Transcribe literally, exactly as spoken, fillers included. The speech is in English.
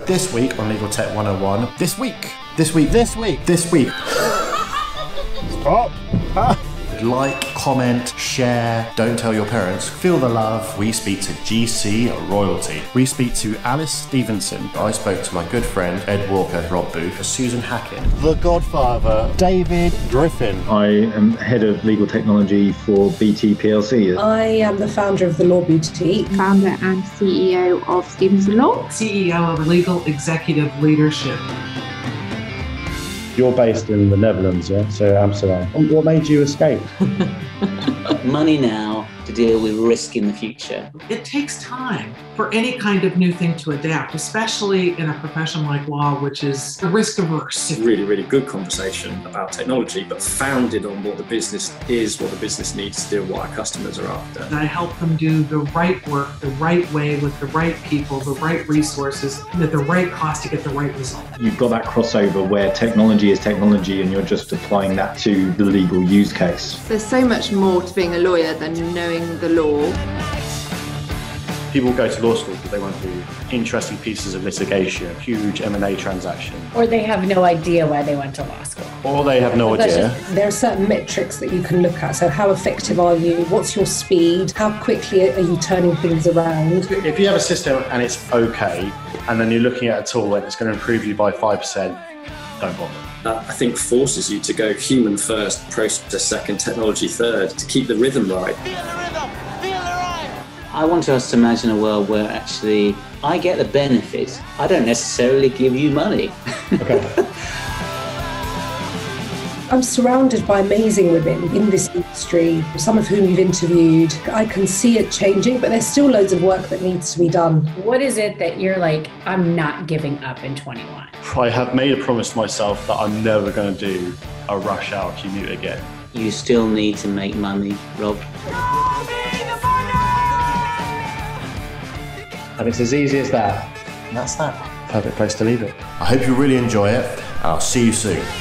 This week on Legal Tech one oh one. This week. This week. This week. This week. Stop. Ah. Like, comment, share, don't tell your parents. Feel the love. We speak to G C Royalty. We speak to Alice Stevenson. I spoke to my good friend Ed Walker, Rob Booth, Susan Hackett, The Godfather, David Griffin. I am head of legal technology for B T P L C. I am the founder of The Law Boutique. Founder and C E O of Stevenson Law. C E O of Legal Executive Leadership. You're based in the Netherlands, yeah? So Amsterdam. What made you escape? Money now to deal with risk in the future. It takes time for any kind of new thing to adapt, especially in a profession like law, which is risk averse. Really, really good conversation about technology, but founded on what the business is, what the business needs to do, what our customers are after. I help them do the right work, the right way, with the right people, the right resources, at the right cost to get the right result. You've got that crossover where technology is technology and you're just applying that to the legal use case. There's so much more to being a lawyer than knowing the law. People go to law school because they want to do interesting pieces of litigation, huge M and A transaction. Or they have no idea why they went to law school. Or they have no idea. Just, there are certain metrics that you can look at. So how effective are you? What's your speed? How quickly are you turning things around? If you have a system and it's okay, and then you're looking at a tool and it's going to improve you by five percent, don't bother. That, I think, forces you to go human first, process second, technology third, to keep the rhythm right. Feel the rhythm, feel the rhyme. I want us to imagine a world where actually I get the benefit. I don't necessarily give you money. Okay. I'm surrounded by amazing women in this industry, some of whom you've interviewed. I can see it changing, but there's still loads of work that needs to be done. What is it that you're like, I'm not giving up in twenty-one? I have made a promise to myself that I'm never going to do a rush hour commute again. You still need to make money, Rob. And it's as easy as that. And that's that. Perfect place to leave it. I hope you really enjoy it. I'll see you soon.